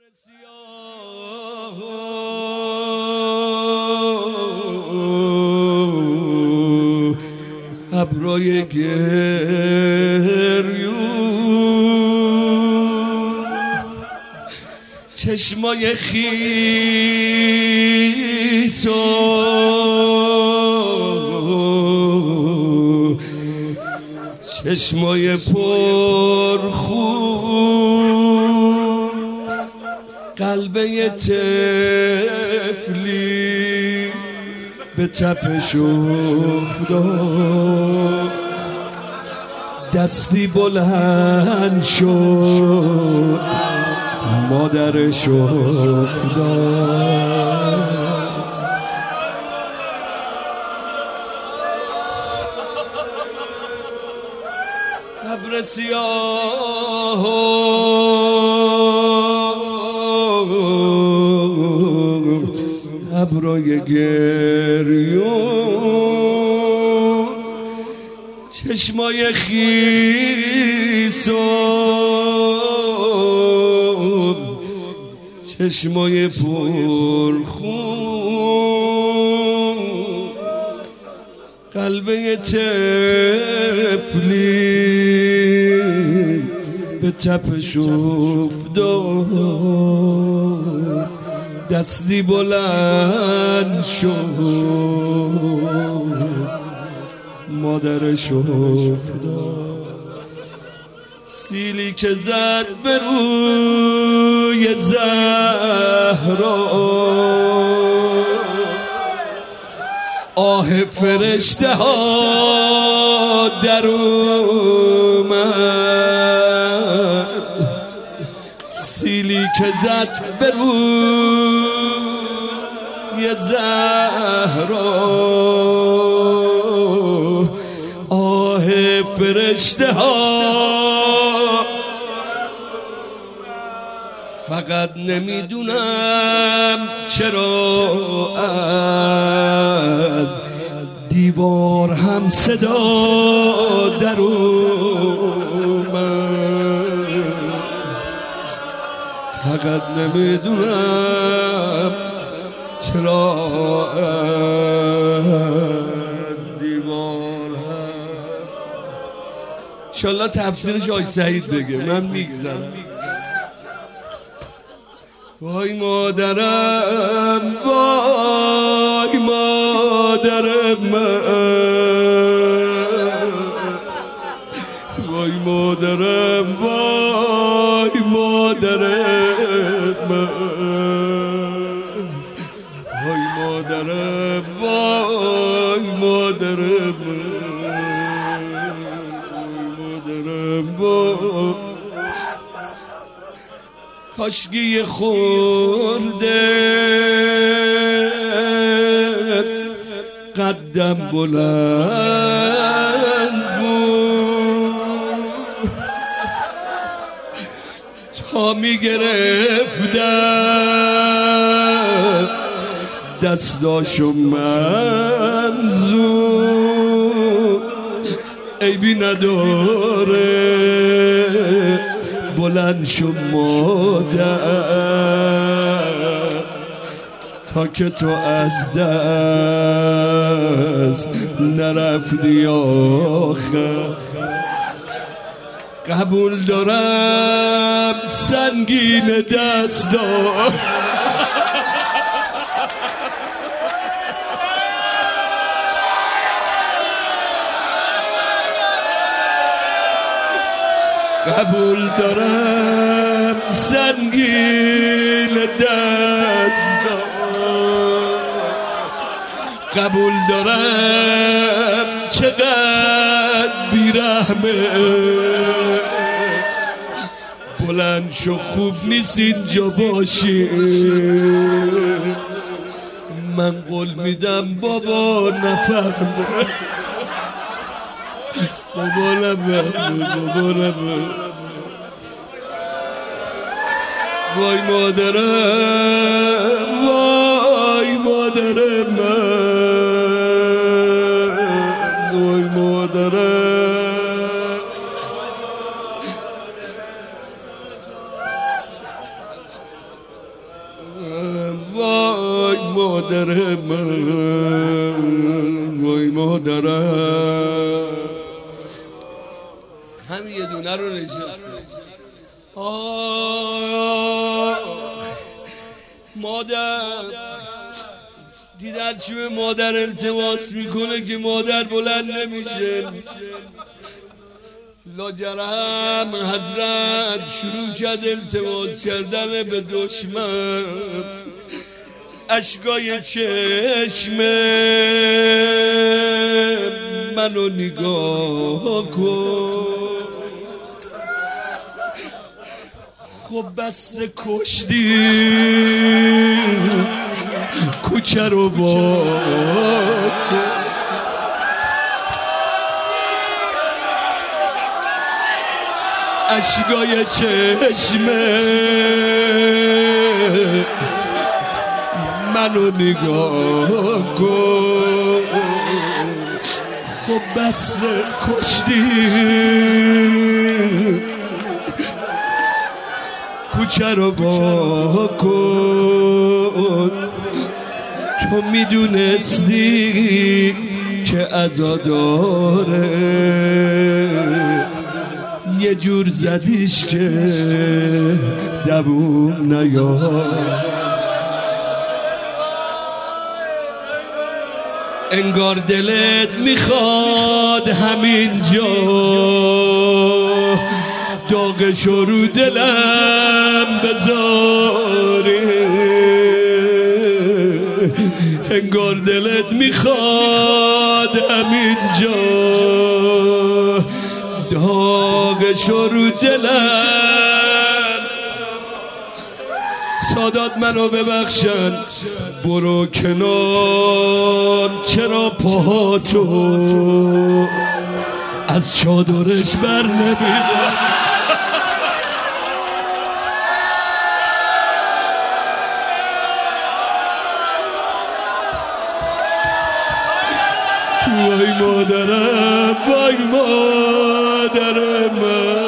سیاه ابرای گریون چشمای خیس و چشمای پرخون قلب یه طفلی به تپش افتاد دستی بلند شد مادرش افتاد ابر سیاه ابرای گریون چشمای خیس و چشمای پرخون قلب یه طفلی به تپش افتاد دستی بلند شد مادرش افتاد سیلی که زد به روی زهرا آه فرشته ها در اومد سیلی که زد به روی زهرا آه فرشته ها فقط نمیدونم چرا از دیوار هم صدا در اومد فقط نمیدونم چرا از دیوار هم انشالله تفسیرش آقای سعید بگه من میگذرم وای مادرم وای مادرم وای مادرم وای مادرم وای مادرم وای مادرم وای کاشکی خورده قدم بلند بود تا میگرفتم دستاشو منظور عیبی نداره بلند شو مادر تا که تو از دست نرفتی آخر قبول دارم سنگین دستا قبول دارم سنگین دستا قبول دارم چقدر بیرحمه بلند شو خوب نیست اینجا باشی من قول میدم بابا نفهمه بابا نفهمه وای مادرم وای مادرم وای مادرم مادرم وای مادرم. همین یه دونه رو نشسته. مادر دیدر چی به مادر التماس میکنه که مادر بلند نمیشه. لاجرم حضرت شروع کرد التماس کردن به دشمن. اشکای چشم منو نگاه کن. خب بس کشتی کوچه رو با اشکای چشم منو نگاه کن. خب بس کشتی کوچه رو با کن. تو میدونستی که عزاداره یه جور زدیش که دووم نیاد. انگار دلت میخواد همینجا داغشو رو دلم بذاری. انگار دلت میخواد همینجا داغشو رو دلم. سادات منو ببخشن برو کنار. چرا پاهاتو از چادرش بر نمیدن؟ وای مادرم وای مادرم.